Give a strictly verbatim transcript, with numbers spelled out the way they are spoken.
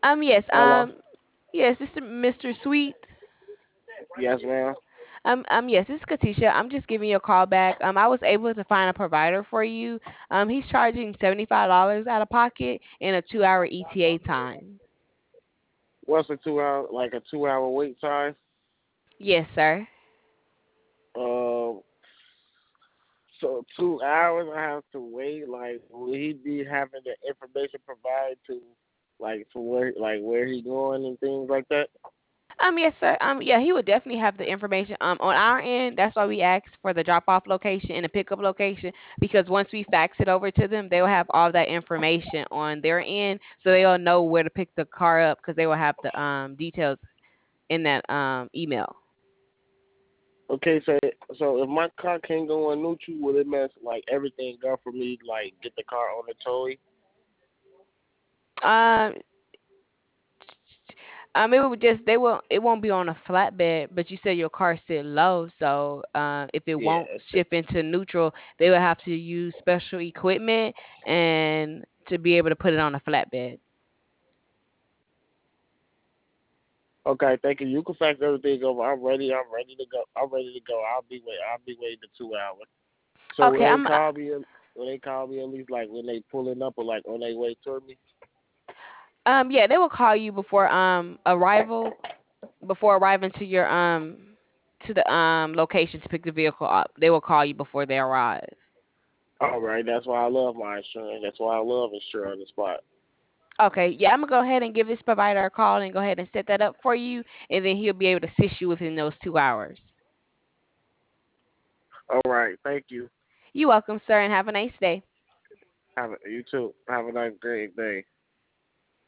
Um, yes, Hello. um, yes, this is Mister Sweet. Yes, ma'am. Um, um, yes, this is Katisha. I'm just giving you a call back. Um, I was able to find a provider for you. Um, he's charging seventy-five dollars out of pocket and a two-hour E T A time. What's a two hour like a two hour wait time? Yes, sir. Um. So two hours I have to wait. Like, will he be having the information provided to, like, for where, like, where he going and things like that? Um, yes, sir. Um, yeah, he would definitely have the information. Um, on our end, that's why we asked for the drop-off location and the pickup location because once we fax it over to them, they will have all that information on their end, so they'll know where to pick the car up because they will have the um details in that um email. Okay, so so if my car can't go on neutral, will it mess like everything up for me? Like, get the car on the toy? Um, um, it would just they will it won't be on a flatbed, but you said your car sit low, so uh, if it Yeah. won't It's shift into neutral, they will have to use special equipment and to be able to put it on a flatbed. okay, thank you. You can fax everything over. I'm ready. I'm ready to go. I'm ready to go. I'll be wait. I'll be waiting the two hours. So Okay, when they I'm call me, when they call me at least like when they pulling up or like on their way to me. um yeah, they will call you before um arrival, before arriving to your um to the um location to pick the vehicle up. They will call you before they arrive. All right, that's why I love my insurance. That's why I love insurance on the spot. Okay, yeah, I'm gonna go ahead and give this provider a call and go ahead and set that up for you, and then he'll be able to assist you within those two hours. All right, thank you. You're welcome, sir, and have a nice day. Have a, you too. Have a nice great day.